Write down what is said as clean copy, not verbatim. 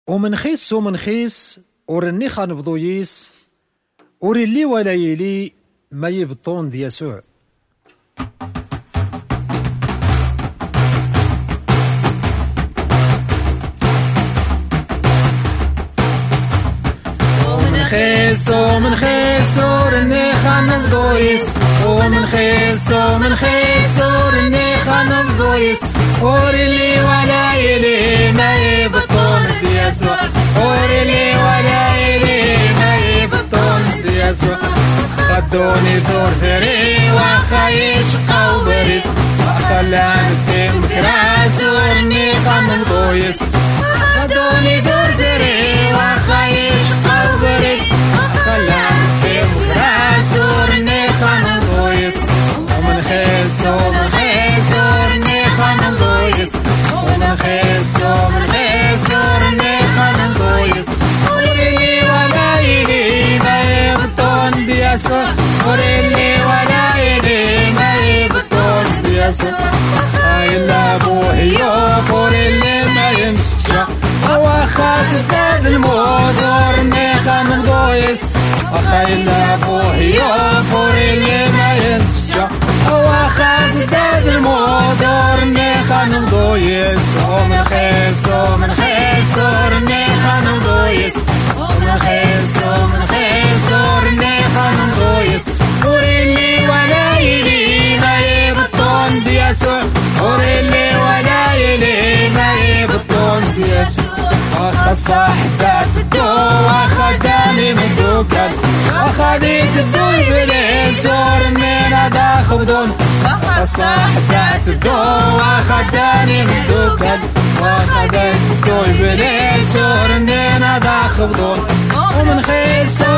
ومن خيس ورني خانبضو يس وري اللي ولا يلي ما يبطون دي يسوع. ومن خيس ورني خانبضو يس ومن خيس ورني خانبضو يس وري اللي ولا يلي ما يبطون دي يسوع وري اللي ولا يلي ما يبطون دي يسوع. خدوني ثور ثري وخا يشقى وبريد وخلاني مكراس ورني خانبضو يس خدوني ثور ثري وخا يشقى وبريد وخلاني مكراس ورني خانبضو يس. ومن خيس ورني خانبضو يس ومن خيس ورني خانبضو يس وري اللي ولا يلي ما يبطون دي يسوع وري اللي ولا يلي ما يبطون دي يسوع. إلا أبوه يوف وري اللي ما ينشا وخاف تاد الموت ورني خانبضو يس إلا أبوه يوف وري اللي ما ينشا وخاف تاد الموت ورني خانبضو يس. ومن خيس ورني خانبضو يس ومن خيس ورني خانبضو يس وري اللي ولا يلي ما يبطون دي يسوع وري اللي ولا يلي ما يبطون دي يسوع. صاحبات الدو وخداني من دوكل وخديت الدو إبليس ورني نادا خبدون صاحبات الدو وخداني من دوكل وخديت الدو إبليس ورني نادا خبدون. ومن خيس